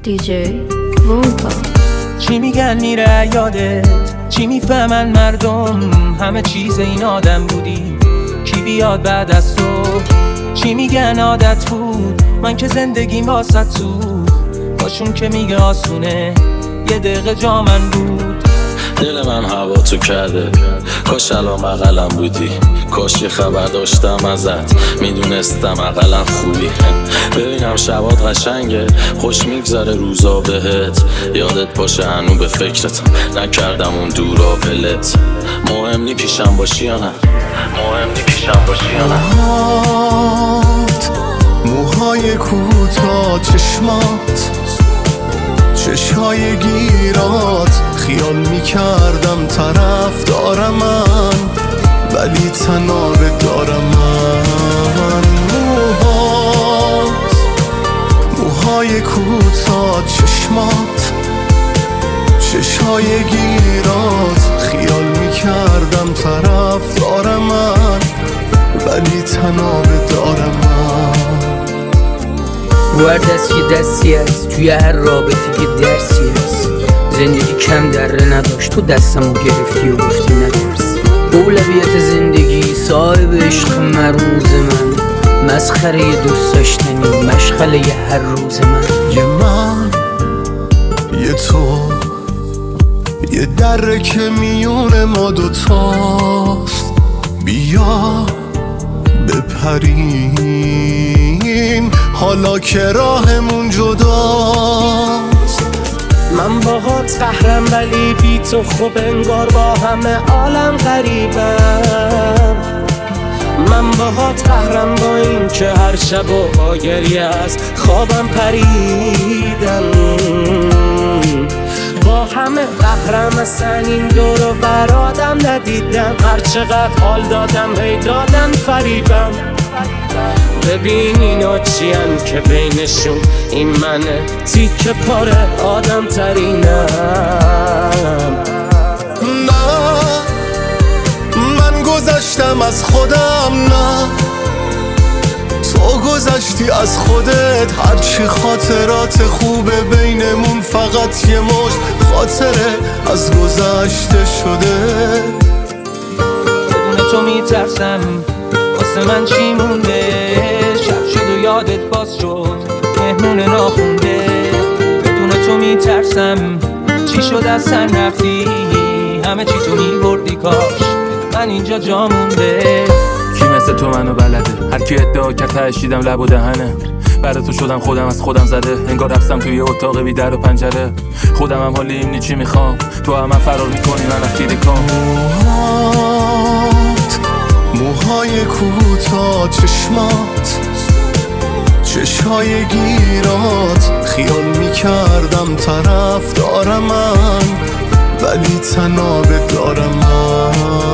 DJ Wonka. چی میگن میره یادت، چی میفهمن مردم، همه چیز این آدم بودی، کی بیاد بعد از تو؟ چی میگن عادت بود، من که زندگیم واسه تو، باشون که میگه آسونه، یه دقیقه جا من بود. دل من هوا تو کرده، کاش الان بغلم بودی، کاش یه خبر داشتم ازت، میدونستم اقلم خوبی. ببینم شبات قشنگه، خوش میگذره روزا بهت، یادت باشه هنو به فکرتم، نکردم اون دورا ولت. مهم نی پیشم باشی یا نه، مهم نی پیشم باشی یا نه. موهای کوتاه چشمات، چشهای گیرات، خیال میکردم طرف دارم من، ولی تناب دارم من. موهای کوتاه چشمات، چشهای گیرات، خیال میکردم طرف دارم من، ولی تناب دارم من. رو هر دست یه دستی هست، توی هر رابطه یه درسی هست. زندگی کم دره نداشت، تو دستمو گرفتی و گفتی نترس. اولویت زندگی صاحب عشق مروز من، مسخره یه دوست داشتنی، مشغله یه هر روز من. یه من، یه تو، یه دره که میون ما دوتاست، بیا بپریم حالا که راهمون جداست. من باهات قهرم ولی بی تو خوب انگار با همه عالم غریبم. من باهات قهرم با این که هر شب و با گریه از خوابم پریدم. با همه قهرم اصلا این دور و بر آدم ندیدم، هر چقدر حال دادم هی دادم فریبم. ببین اینا چیان که بینشون این منه، تیکه پاره آدم ترینم. نه من گذشتم از خودم، نه تو گذشتی از خودت. هرچی خاطرات خوبه بینمون فقط یه مشت خاطره از گذشته شده. بدون تو میترسم واسه من چی مونده، شب شد و یادت باز شد مهمون ناخونده. بدون تو میترسم چی شد از سن رفتی، همه چی تو میبردی، کاش من اینجا جا مونده. کی مثل تو منو بلده، هر کی ادعا کرد تشیدم لب و دهنه. برای تو شدم خودم از خودم زده، انگار رفتم توی اتاق بی در و پنجره. خودم هم حالی اینی چی میخوام، تو هم فرار میکنی من از فیلیکام. موهای کوتاه چشمات، چشهای گیرات، خیال میکردم طرف دارم من، ولی تناب دارم من.